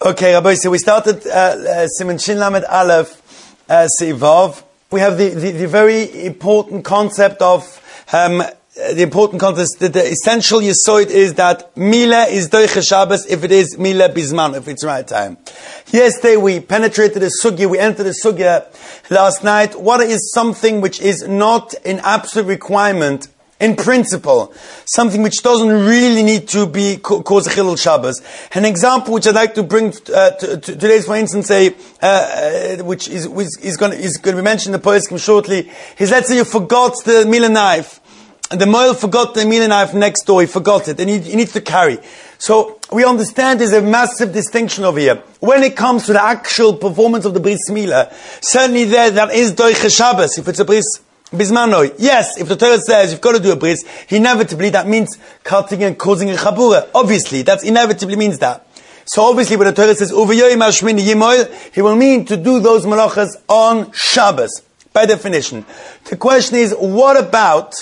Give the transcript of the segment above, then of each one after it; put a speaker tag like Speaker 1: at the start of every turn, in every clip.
Speaker 1: Okay, Rabbi, so we started Siman Shin Lamed Aleph Seivov. We have the very important concept of the essential yesod is that Mila is Doiche Shabbos if it is Mila Bizman, if it's right time. Yesterday we penetrated the sugya, we entered the sugya last night. What is something which is not an absolute requirement in principle, something which doesn't really need to be cause a chilul Shabbos. An example which I'd like to bring today is, for instance, which is going to be mentioned in the poskim shortly, is, let's say you forgot the Mila knife, and the moil forgot the Mila knife next door, he forgot it, and he needs to carry. So we understand there's a massive distinction over here. When it comes to the actual performance of the bris Mila, certainly that is doiche Shabbos, if it's a bris Bismanoi. Yes, if the Torah says you've got to do a bris, inevitably that means cutting and causing a chabura. Obviously, that inevitably means that. So obviously when the Torah says Uvayoyim Hashmini Yimoil, he will mean to do those malachas on Shabbos, by definition. The question is, what about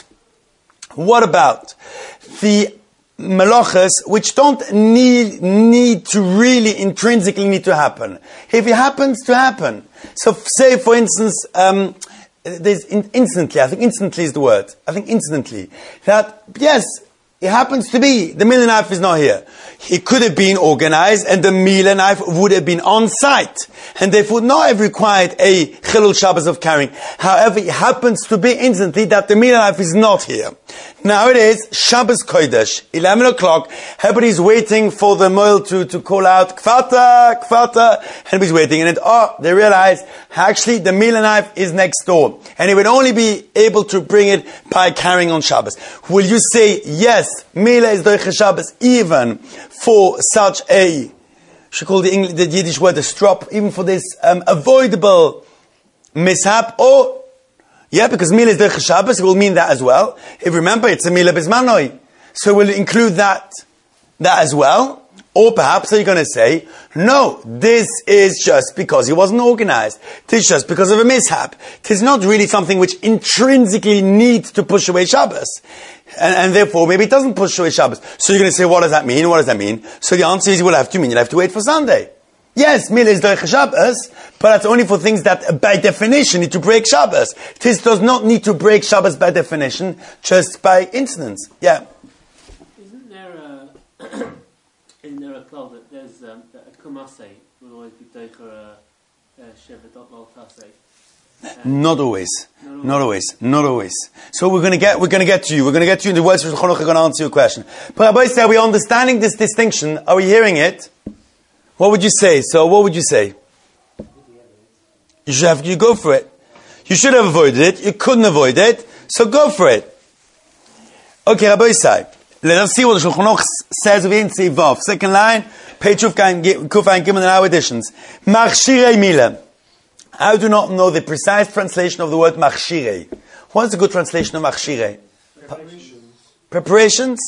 Speaker 1: the malachas which don't need to really intrinsically need to happen? If it happens to happen. So say for instance, there's instantly, I think instantly is the word. I think instantly. That, yes, it happens to be, the Mila knife is not here. It could have been organized and the Mila knife would have been on site. And therefore would not have required a Chilul Shabbos of carrying. However, it happens to be instantly that the Mila knife is not here. Now it is Shabbos Kodesh, 11 o'clock. Everybody's waiting for the moil to call out, Kfata, Kfata. Everybody's waiting. And they realize, actually, the Mila knife is next door. And he would only be able to bring it by carrying on Shabbos. Will you say, yes, Mila is Doiche Shabbos, even for such a, should call the Yiddish word a strop, even for this avoidable mishap, or yeah, because Mila is Doiche Shabbos, it will mean that as well. If remember, it's a Mila Bismanoi. So we'll include that as well. Or perhaps are you going to say, no, this is just because he wasn't organized. This is just because of a mishap. It is not really something which intrinsically needs to push away Shabbos. And therefore, maybe it doesn't push away Shabbos. So you're going to say, what does that mean? What does that mean? So the answer is, you will have to mean, you'll have to wait for Sunday. Yes, Mila is Doiche Shabbos, but that's only for things that, by definition, need to break Shabbos. This does not need to break Shabbos by definition, just by incidence. Yeah.
Speaker 2: Isn't there a club that there's a kumase will always be Doiche Shevet Otlal Tasei?
Speaker 1: Not always. So we're going to get to you. We're going to get to you in the words of Shulchan Aruch are going to answer your question. But Rabbi said, are we understanding this distinction? Are we hearing it? What would you say? So what would you say? You go for it. You should have avoided it. You couldn't avoid it. So go for it. Okay, Rabbi said, let us see what the Shulchan Aruch says within Seivov. Second line, page Kuf Ein Gimel in our editions. Machshirei Mila. I do not know the precise translation of the word machshirei. What's a good translation of machshirei? Preparations?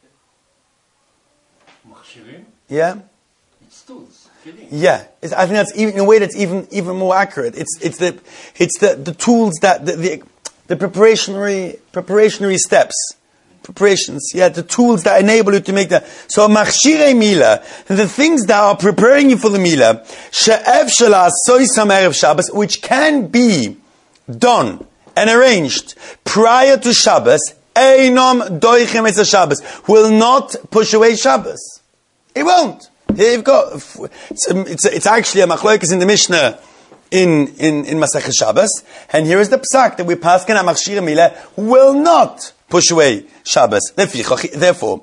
Speaker 3: Machshirim?
Speaker 1: Yeah?
Speaker 3: It's tools.
Speaker 1: Yeah. I think that's even, in a way that's even more accurate. It's the tools that, the preparationary steps. Preparations, yeah, the tools that enable you to make that. So, machshirei mila, the things that are preparing you for the mila, she'ev shela soisam erev Shabbos, which can be done and arranged prior to Shabbos, einom doichem es Shabbos, will not push away Shabbos. It won't. Here you've got, it's actually a machlokes in the Mishnah in Masechet Shabbos, and here is the psak that we pass on machshirei mila will not push away Shabbos. Therefore,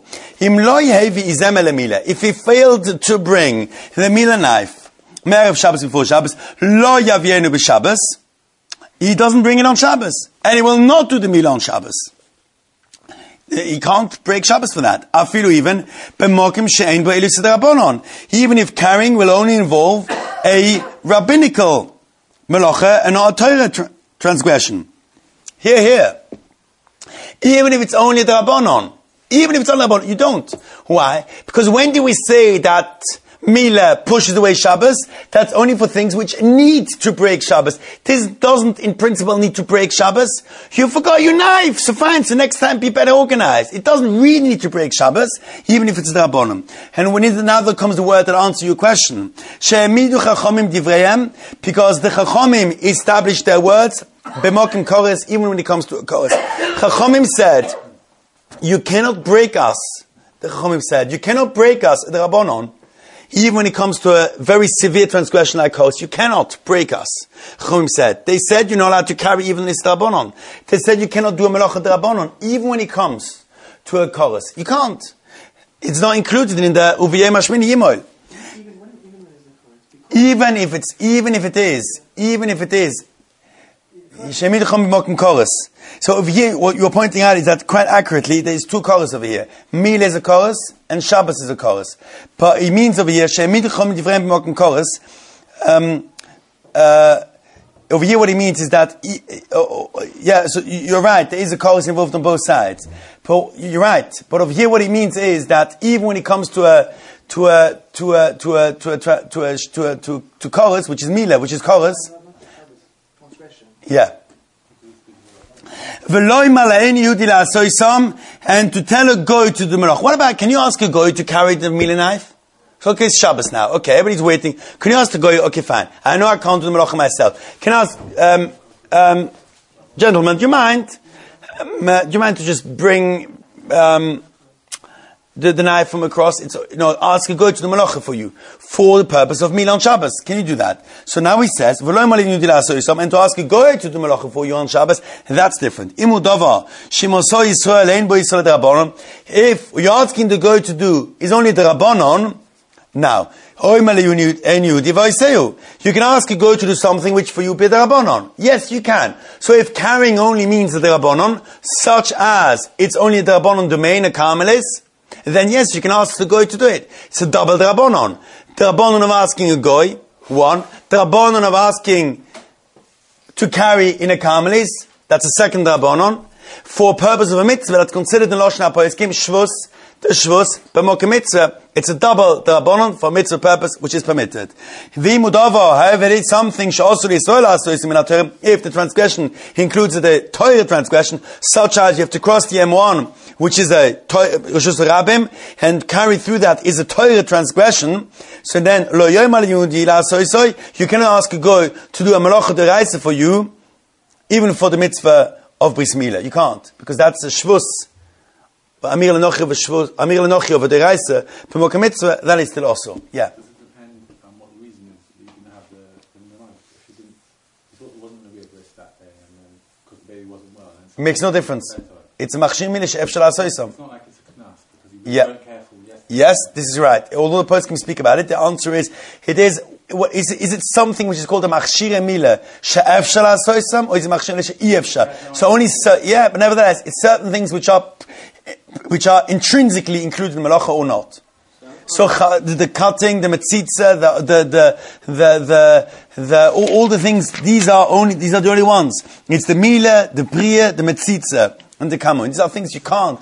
Speaker 1: if he failed to bring the Mila knife, Me'erev Shabbos before Shabbos, lo yavienu b'Shabbos, he doesn't bring it on Shabbos. And he will not do the Mila on Shabbos. He can't break Shabbos for that. Afilu even, b'mokim she'ein bo elus d'Rabbanon. Even if carrying will only involve a rabbinical melacha and not a Torah transgression. Here. Even if it's only the Rabbanon. You don't. Why? Because when do we say that Mila pushes away Shabbos. That's only for things which need to break Shabbos. This doesn't, in principle, need to break Shabbos. You forgot your knife, so fine. So next time, be better organized. It doesn't really need to break Shabbos, even if it's the Rabbanim. And now there comes the word that answers your question. She'emidu Chachamim divrayim, because the Chachamim established their words b'mokim kores, even when it comes to a kores. Chachamim said, you cannot break us. The Chachamim said, you cannot break us, the Rabbanon, even when it comes to a very severe transgression like kores. You cannot break us. Chachamim said. They said you're not allowed to carry even this Rabbanon. They said you cannot do a melachah the Rabbanon, even when it comes to a kores. You can't. It's not included in the Uviyei Mashmini Yimol. Even if it is. So over here, what you're pointing out is that quite accurately, there is two chorus over here. Mila is a chorus, and Shabbos is a chorus. But it means over here, over here what it means is that, so you're right, there is a chorus involved on both sides. But you're right. But over here what it means is that even when it comes to chorus, which is Mila, which is chorus, yeah. And to tell a goy to do melach. What about, can you ask a goy to carry the Mila knife? So, okay, it's Shabbos now. Okay, everybody's waiting. Can you ask the goy? Okay, fine. I know I can't do the melach myself. Can I ask, gentlemen, do you mind to just bring, the knife from across? It's, ask a goy to the malacha for you, for the purpose of Mila on Shabbos. Can you do that? So now he says, and to ask a goy to do malacha for you on Shabbos, that's different. If you're asking the goy to do is only the Rabbanon, now, you can ask a goy to do something which for you be the Rabbanon. Yes, you can. So if carrying only means the Rabbanon, such as it's only the Rabbanon domain, a Carmelis, then yes, you can ask the goy to do it. It's a double Rabbanon. The Rabbanon of asking a goy, one. The Rabbanon of asking to carry in a Carmelis, that's a second Rabbanon. For purpose of a mitzvah that's considered in Lashon HaPoskim, Shvus, the Shvus, b'mokem mitzvah, it's a double the Rabbanon for mitzvah purpose, which is permitted. However, it is something, if the transgression includes the Torah transgression, such as you have to cross the M1, which is a Rishus Rabbim, and carry through that is a Torah transgression, so then, you cannot ask a goy to do a malacha deraisa for you, even for the mitzvah of Bris Milah. You can't, because that's a Shvus. Amir Lenochi over the Reise, P'mokem Mitzvah, that is still also. Yeah.
Speaker 4: Does it depend on what the reason is that you didn't have the knife? If you thought it wasn't going to be a bris that day, and then because the baby wasn't well.
Speaker 1: It makes no difference. It's a Machshir Milah She'ef Shel Asoisam.
Speaker 4: It's not like it's a knas, because you weren't careful yesterday.
Speaker 1: Yes, this is right. Although the post can speak about it, the answer is, is it something which is called a Machshir Milah She'ef Shel Asoisam, or is it Machshir Milah She'ef Shel? So only, but nevertheless, it's certain things which are intrinsically included in malacha or not. So the cutting, the metzitza, all the things, these are the only ones. It's the mila, the bria, the metzitza, and the kamun. These are things you can't.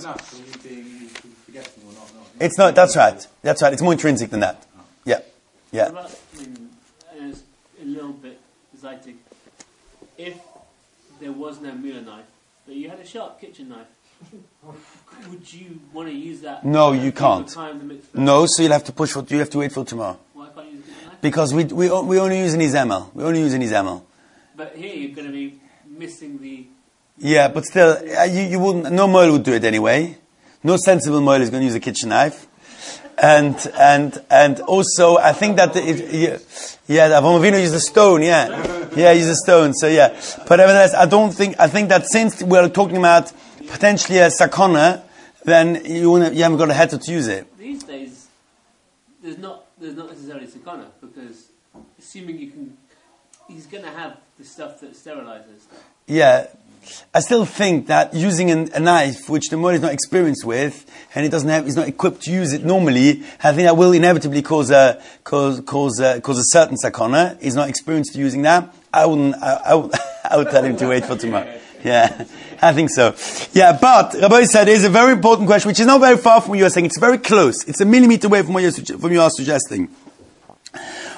Speaker 1: It's not. That's right. It's more intrinsic than that. Yeah.
Speaker 2: What about, it's a little bit zeitig. If there was no mila knife, but you had a sharp kitchen knife, would you want to use that?
Speaker 1: No, you can't. No, so you'll have to you have to wait for tomorrow.
Speaker 2: Why can't you use the knife?
Speaker 1: Because we only use an izemel.
Speaker 2: But here you're going to be missing the...
Speaker 1: Yeah, but still, you wouldn't, no moil would do it anyway. No sensible moil is going to use a kitchen knife. And also, I think that, Avram Avinu used a stone, Yeah, use a stone, so yeah. But nevertheless, I think that since we're talking about potentially a sakona, then you haven't got a head to use it.
Speaker 2: These days, there's not necessarily sakona, because assuming he's going to have the stuff that sterilizes.
Speaker 1: Yeah. I still think that using a knife, which the Moed is not experienced with, and he's not equipped to use it normally, I think that will inevitably cause a certain sakana. He's not experienced to using that. I would tell him to wait for tomorrow. Yeah, I think so. Yeah, but Rabbi said there's a very important question, which is not very far from what you are saying. It's very close. It's a millimeter away from what you are suggesting.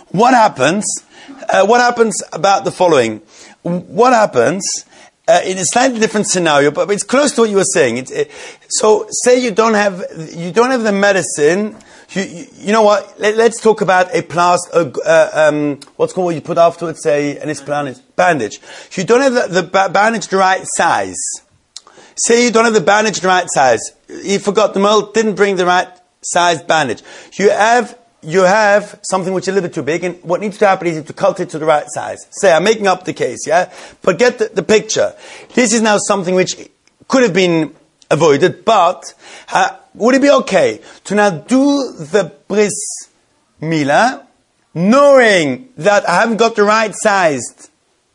Speaker 1: what happens about the following? What happens in a slightly different scenario, but it's close to what you were saying. So, say you don't have the medicine. You know what? Let's talk about a plaster. What's called what you put afterwards? Bandage. You don't have the bandage the right size. Say you don't have the bandage the right size. You forgot the mold, didn't bring the right size bandage. You have something which is a little bit too big, and what needs to happen is to cut it to the right size. Say, I'm making up the case, yeah? But get the picture. This is now something which could have been avoided, but would it be okay to now do the bris milah, knowing that I haven't got the right sized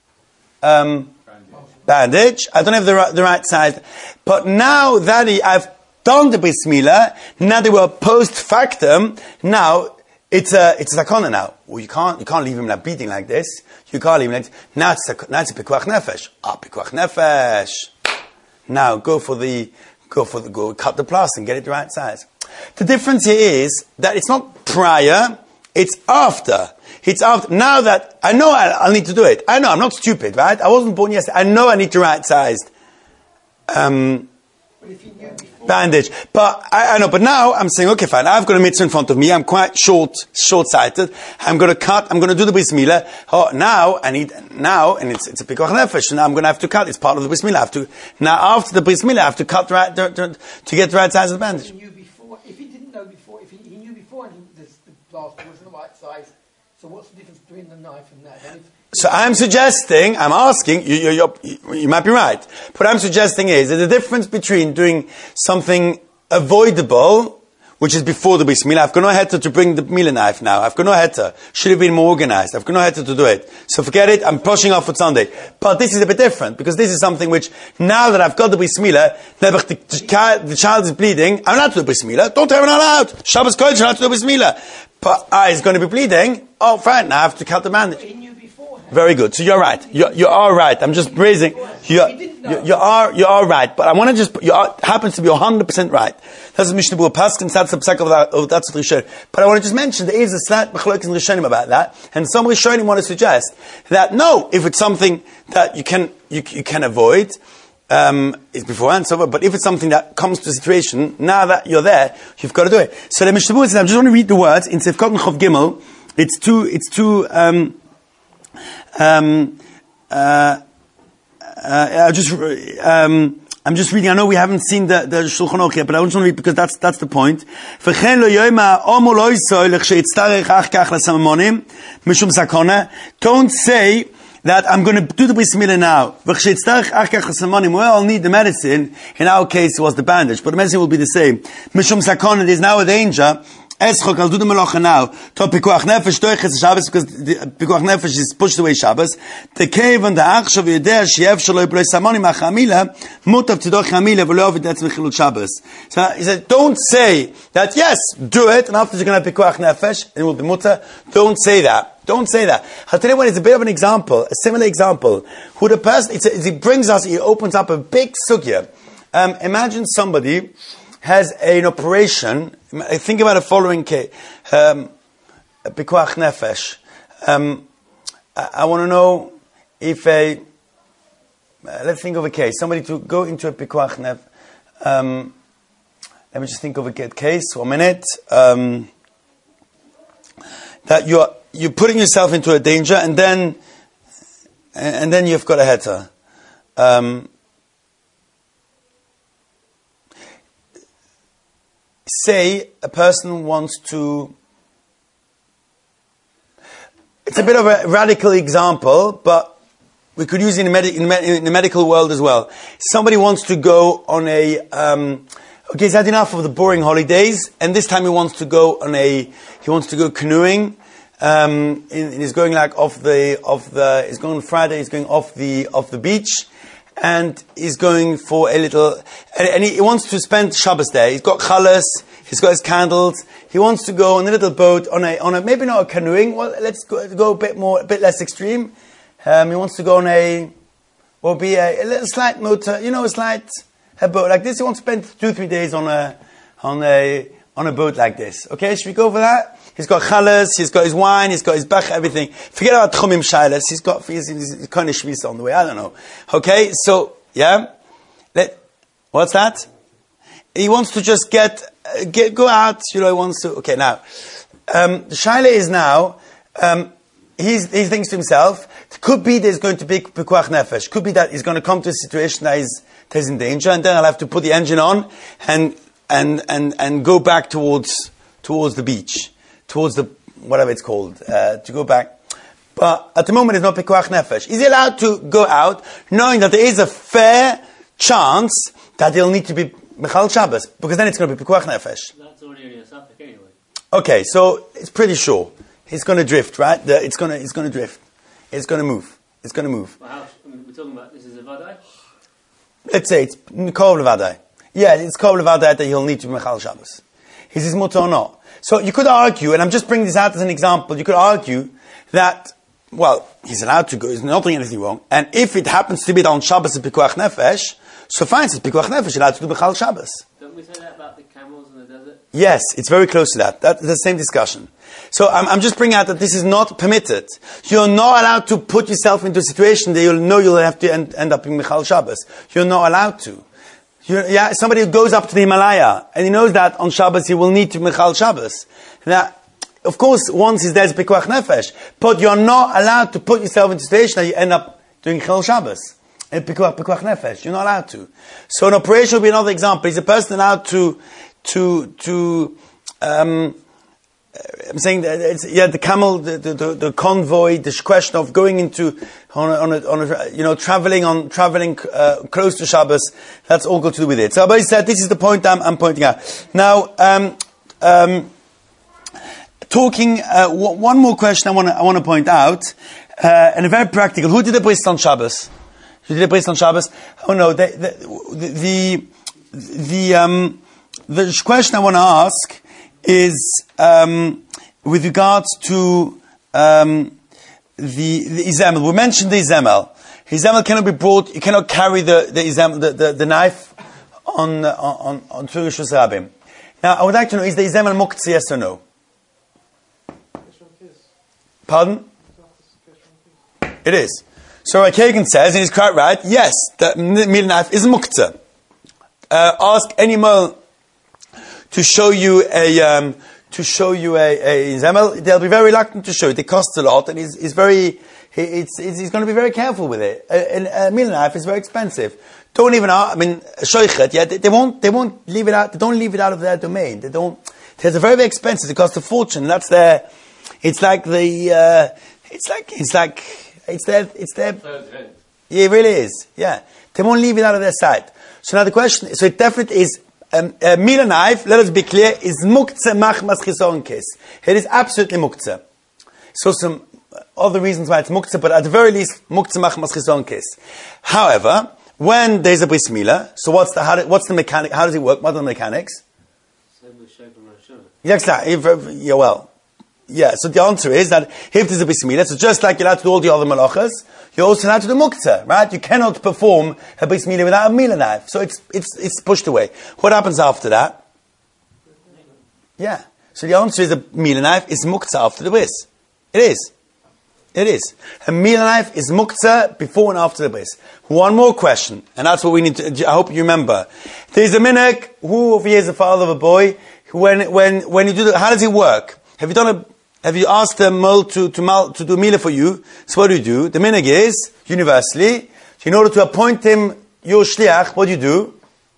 Speaker 1: bandage, I don't have the right size, but now that I've done the bris milah, now they were post factum, now it's a sakana now. Well, you can't leave him like bleeding like this. You can't leave him like this. Now it's a pikuach nefesh. Pikuach nefesh. Now go cut the plaster and get it the right size. The difference here is that it's not prior, it's after. It's after. Now that I know I'll need to do it. I know, I'm not stupid, right? I wasn't born yesterday. I know I need the right sized bandage. But I know, but now I'm saying, okay, fine, I've got a mitzvah in front of me, I'm quite short-sighted, I'm going to do the bris milah. Oh, and it's a pikuach nefesh, so now I'm going to have to cut, it's part of the bris milah. Now after the bris milah, I have to cut to get the right size of the bandage.
Speaker 5: If he didn't know before, if he knew before and the plaster wasn't the right size, so what's the difference between the knife and that?
Speaker 1: So I'm asking, you might be right. What I'm suggesting is that the difference between doing something avoidable, which is before the bris milah, I've got no heter to bring the milah knife now. I've got no heter. Should have been more organized. I've got no heter to do it. So forget it. I'm pushing off for Sunday. But this is a bit different, because this is something which, now that I've got the bris milah, the child is bleeding, I'm not to do the bris milah. Don't tear it all out. Shabbos Kodesh, I'm not to do the bris milah. But he's going to be bleeding. Oh, fine. Now I have to cut the bandage. Very good. So you're right. You are right. I'm just raising. You are right. But I want to happens to be 100% right. That's the Mishnah Berurah Paskin. That's the psak of that's the Rishonim. But I want to just mention there is a slight machlokes in Rishonim about that, and some Rishonim want to suggest that no, if it's something that you can avoid, it's beforehand, so but if it's something that comes to a situation, now that you're there, you've got to do it. So the Mishnah Berurah says, I just want to read the words in Sefkot and Chov Gimel. I'm just reading. I know we haven't seen the Shulchan Aruch yet, but I just want to read because that's the point. Don't say that I'm going to do the bris milah now. Where I'll need the medicine. In our case, it was the bandage, but the medicine will be the same. Mishum sakona, there's now a danger. Eschok, I'll do the melacha now. To pikuach nefesh toiches Shabbos, because the pikuach nefesh is pushed away Shabbos. The cave and the achshav yedeh sheyev shelo yiploi samoni machamila mutav tidoch hamila v'lo ovid etzem chilul Shabbos. So he said, don't say that. Yes, do it, and after you're going to have pikuach nefesh, it will be mutar. Don't say that. Don't say that. I'll tell you what, it's a bit of an example, a similar example. Who the person, he opens up a big sugya. Imagine somebody has an operation. Think about the following case. Pikuach nefesh. I want to know if let's think of a case. Somebody to go into a pikuach nefesh. Let me just think of a case. 1 minute. That you're putting yourself into a danger, and then you've got a heter. Say a person wants to. It's a bit of a radical example, but we could use it in the medical world as well. Somebody wants to go on a. Okay, he's had enough of the boring holidays, and this time he wants to go canoeing. He's going he's going on Friday. He's going off the beach. And he's going for a little, and he wants to spend Shabbos there. He's got chalas, he's got his candles. He wants to go on a little boat on a maybe not a canoeing. Well, let's go a bit less extreme. He wants to go on a little slight motor, a boat like this. He wants to spend 2-3 days on a boat like this. Okay, should we go for that? He's got chalas, he's got his wine, he's got his bach, everything. Forget about tchumim shailas. He's kind of shvisa on the way. I don't know. Okay, so yeah, what's that? He wants to just go out. He wants to. Okay, now the shaila is now. He thinks to himself, it could be there's going to be pekuach nefesh. Could be that he's going to come to a situation that he's in danger, and then I'll have to put the engine on and go back towards the beach, towards the whatever it's called, to go back. But at the moment, there's no pekuach nefesh. Is he allowed to go out, knowing that there is a fair chance that he'll need to be mechal Shabbos, because then it's going to be pekuach nefesh?
Speaker 2: That's already a suffix anyway.
Speaker 1: Okay, so it's pretty sure. He's going to drift, right? It's going to drift. It's going to move. It's going to move.
Speaker 2: Well, we're talking about this is a vadai?
Speaker 1: Let's say it's kol levadai. Yeah, it's kol levadai that he'll need to be mechal Shabbos. Is his mutter or not? So you could argue, and I'm just bringing this out as an example, you could argue that, well, he's allowed to go, he's not doing anything wrong, and if it happens to be that on Shabbos it's pekuach nefesh, so fine, it's pekuach nefesh, allowed to do mechal Shabbos.
Speaker 2: Don't we say that about the camels in the desert?
Speaker 1: Yes, it's very close to that. That's the same discussion. So I'm just bringing out that this is not permitted. You're not allowed to put yourself into a situation that you'll know you'll have to end up in Michal Shabbos. You're not allowed to. Somebody who goes up to the Himalaya and he knows that on Shabbos he will need to Michal Shabbos. Now, of course, once he's there, it's Pekuach Nefesh. But you're not allowed to put yourself into a situation that you end up doing Michal Shabbos. And Pekuach Nefesh. You're not allowed to. So an operation will be another example. Is a person allowed to I'm saying that the camel, the convoy, the question of going into traveling close to Shabbos. That's all got to do with it. So Abai said this is the point I'm pointing out. Now, talking one more question I want to point out, and a very practical. Who did the bris on Shabbos? Who did the bris on Shabbos? Oh no, the question I want to ask is with regards to the izemel. We mentioned the izemel. Izemel cannot be brought. You cannot carry the izemel, the knife on Rishus Rabim. Now, I would like to know: is the izemel muktzah, yes or no? Pardon? It is. So Kagan says, and he's quite right. Yes, the meal knife is muktzah. Ask any male to show you a zemel. They'll be very reluctant to show it. It costs a lot, and he's going to be very careful with it. A meal knife is very expensive. Don't even, shoichet. Yeah, they won't leave it out. They don't leave it out of their domain. They don't. It's very, very expensive. It costs a fortune. That's their. It's their. Yeah, it really is. Yeah, they won't leave it out of their sight. So now the question. So it definitely is. A meal knife, let us be clear, is muktzah machmas chisoron kes. It is absolutely muktzah. So some other reasons why it's muktzah, but at the very least, muktzah machmas chisoron kes. However, when there's a bris milah, so what's the mechanic? How does it work? What are the mechanics? Yeah. So the answer is that if there's a bris milah, so just like you're allowed to do all the other malachas, you're also allowed to do muktzah, right? You cannot perform a bris milah without a milah knife. So it's pushed away. What happens after that? Yeah. So the answer is a milah knife is muktzah after the bris. It is. A milah knife is muktzah before and after the bris. One more question, and that's what we need to, I hope you remember. There's a minhag, who of you is the father of a boy, when you do how does it work? Have you asked the mul to do milah for you? So what do? The minhag is, universally, in order to appoint him your shliach, what do?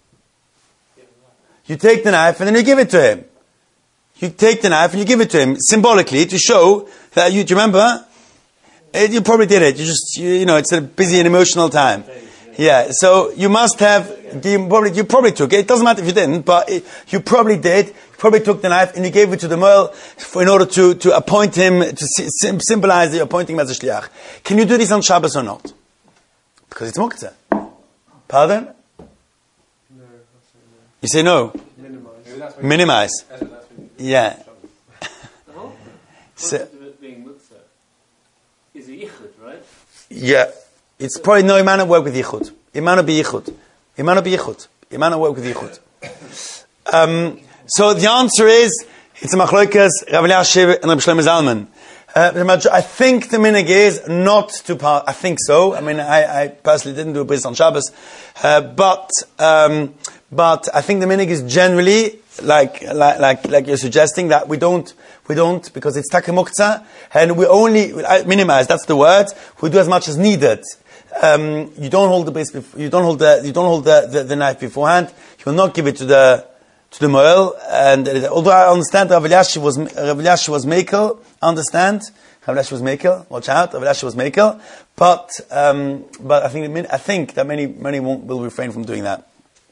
Speaker 1: You take the knife and then you give it to him. You take the knife and you give it to him, symbolically, to show that do you remember? You probably did it. It's a busy and emotional time. Yeah, so you must have, you probably took it. It doesn't matter if you didn't, but you probably did. You probably took the knife and you gave it to the male in order to appoint him, to symbolize that you're appointing him as a shliach. Can you do this on Shabbos or not? Because it's muktzah. Pardon?
Speaker 6: No.
Speaker 1: You say no? Minimize. Yeah.
Speaker 2: The whole
Speaker 1: So,
Speaker 2: concept of it being muktzah is a yichud, right?
Speaker 1: yeah. It's probably no, it might not work with yichud. It might not be yichud. It might not work with yichud. So the answer is, It's a machlokas, Rav Elyashiv and Rav Shlomo Zalman. I think the minhag is not to pass. I think so. I mean, I personally didn't do a bris on Shabbos, but I think the minhag is generally like you're suggesting that we don't because it's takemuktzah and we only minimize. That's the word. We do as much as needed. You don't hold the bris. You don't hold the knife beforehand. You will not give it to the moel, and although I understand Rav Elyashiv was mekel, Rav Elyashiv was mekel. Watch out, Rav Elyashiv was mekel. But I think that many will refrain from doing that.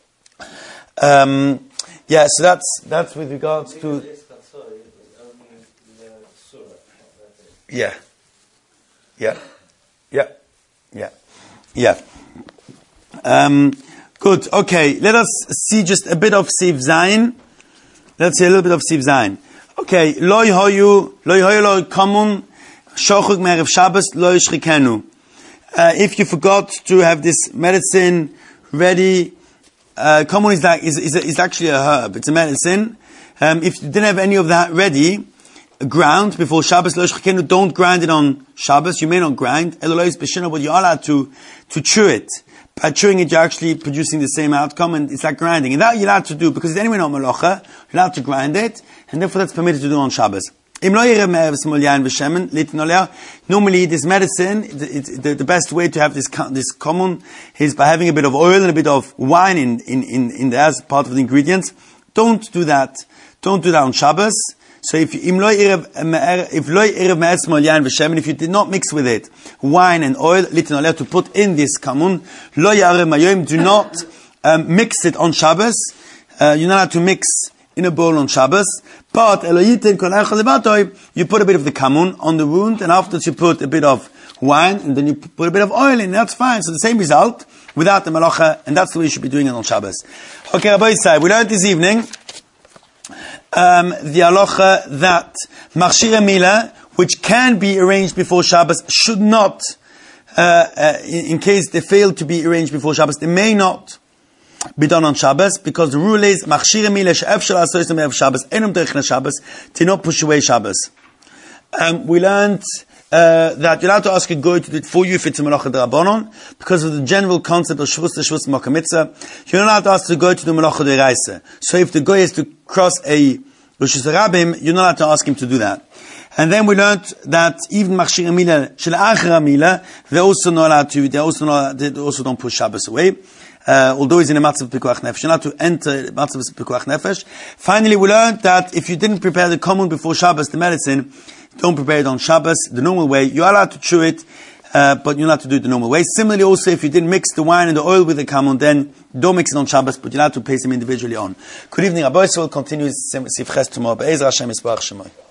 Speaker 1: Yeah, so that's with regards to. Yeah. Good. Okay, let us see just a bit of Siv Zayin. Let's see a little bit of Siv Zayin. Okay, loy hoyu kamun shochuk me'erev Shabbos loy shchikenu. If you forgot to have this medicine ready, kamun is actually a herb. It's a medicine. If you didn't have any of that ready, ground before Shabbos loy shchikenu, don't grind it on Shabbos. You may not grind. Elois b'shina, but you're allowed to chew it. By chewing it, you're actually producing the same outcome, and it's like grinding. And that you're allowed to do, because it's anyway not melacha, you're allowed to grind it, and therefore that's permitted to do on Shabbos. Normally, this medicine, the best way to have this common is by having a bit of oil and a bit of wine in there as part of the ingredients. Don't do that. Don't do that on Shabbos. So if you did not mix with it wine and oil, to put in this kamun, do not mix it on Shabbos. You're not allowed to mix in a bowl on Shabbos. But you put a bit of the kamun on the wound, and afterwards you put a bit of wine, and then you put a bit of oil in. That's fine. So the same result without the malacha, and that's the way you should be doing it on Shabbos. Okay, Rabbi Yisai, we learned this evening the halacha that machshir mila, which can be arranged before Shabbos, should not, in case they fail to be arranged before Shabbos, they may not be done on Shabbos, because the rule is machshir mila she'ef shel asoyis me'ev Shabbos enum derech Shabbos, to not push away Shabbos. We learned that you're allowed to ask a goy to do it for you if it's a melacha d'Rabbanon, because of the general concept of shvus l'shvus makom mitzvah. You're not allowed to ask the goy to do melacha d'oraisa. So if the goy is to cross a Rosh Hashanah, you're not allowed to ask him to do that. And then we learned that even machshir mila shel achra mila, they also don't push Shabbos away. Although he's in a matzav of pikuach nefesh, you're not to enter matzav of pikuach nefesh. Finally, we learned that if you didn't prepare the common before Shabbos, the medicine, don't prepare it on Shabbos the normal way. You're allowed to chew it, but you're not to do it the normal way. Similarly, also, if you didn't mix the wine and the oil with the common, then don't mix it on Shabbos, but you're allowed to place them individually on. Good evening, Rabbi. So we'll continue Sifches tomorrow. Be'ezra Hashem Yisbarach Shemai.